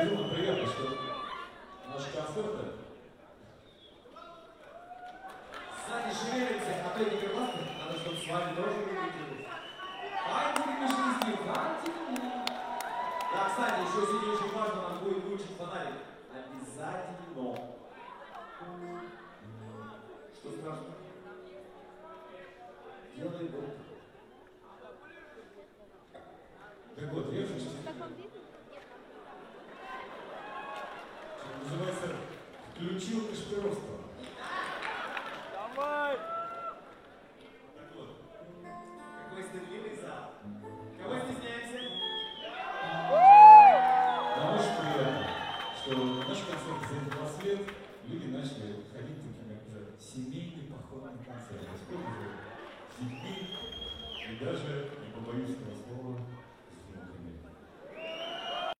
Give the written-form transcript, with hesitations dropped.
безумно приятно, что наши концерты Сзади шевелится, а то не классно, надо, чтобы с вами тоже выключилось. Ай, будем шести, хватит. Да, кстати, еще сегодня очень важно, нам будет выключить фонарик. Обязательно. Что страшно? Делай год. Так вот, режущий. Называется «Включил Кашпировского». Давай! Так вот. Какой стыдливый зал. Кого стесняемся? Нам очень приятно, что наш концерт за 20 лет люди начали ходить таким как семейный походный концерт. Сколько же с детьми и даже, не побоюсь сказать,